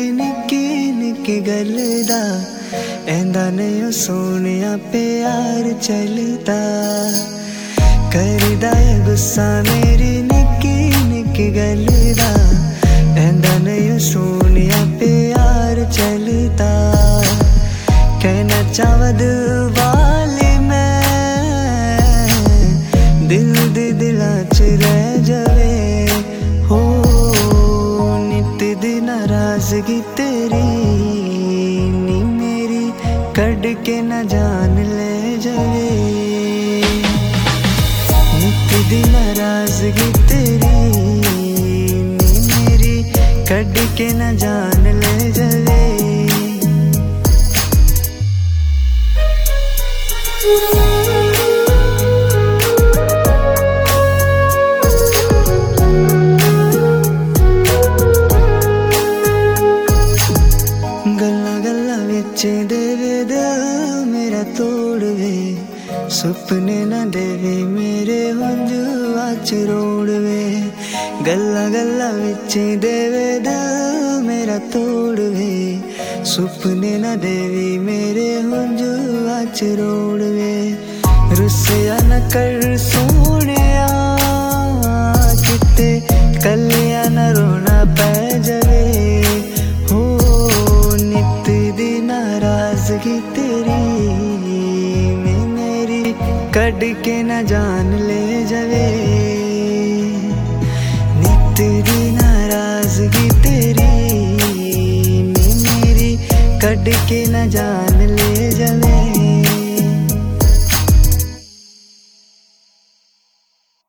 मेरी निक्की निक्की गल दा एंदा नहीं सोनिया प्यार चलता करदा है गुस्सा मेरी निक्की निक्की गल दा एंदा नहीं सोनिया प्यार चलता कहना चावद वाले मैं दिल दे दिला च रह जावे हो नित दी नाराजगी तेरी नी मेरी कड़ के न जान ले जावे नित दी नाराजगी तेरी नी मेरी कड़ के न जान ले जावे गल्ला गल्ला विच देवे दिल मेरा तोड़वे सुपने न देवे मेरे हंजुआ च रोड़वे गल्ला गल्ला विच देवे दिल मेरा तोड़वे सुपने न देवी मेरे हंजुआ च रोड़वे रुसिया न कर सोनिया किते कलिया न रोना पै जावे हो नित दी नाराजगी तेरी में मेरी कड़ के न जान ले जावे नित दी नाराजगी तेरी में मेरी कड़ के न जान ले जावे।